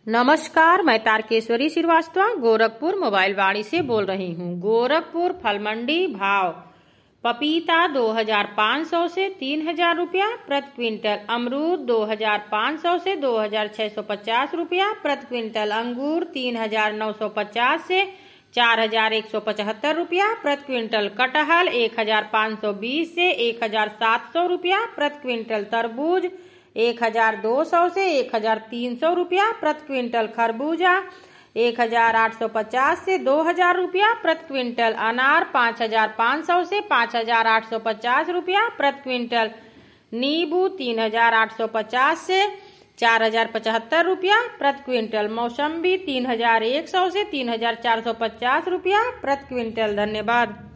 नमस्कार, मैं तारकेश्वरी श्रीवास्तव गोरखपुर मोबाइल वाणी से बोल रही हूँ। गोरखपुर फल मंडी भाव पपीता 2500 से 3000 रुपया प्रति क्विंटल, अमरूद 2500 से 2650 रुपया प्रति क्विंटल, अंगूर 3950 से 4175 रुपया प्रति क्विंटल, कटहल 1520 से 1700 रुपया प्रति क्विंटल, तरबूज 1200 से 1300 रुपया प्रति क्विंटल, खरबूजा 1850 से 2000 रुपया प्रति क्विंटल, अनार 5500 से 5850 रुपया प्रति क्विंटल, नींबू 3850 से 4075 रुपया प्रति क्विंटल, मौसम्बी 3100 से 3450 रुपया प्रति क्विंटल। धन्यवाद।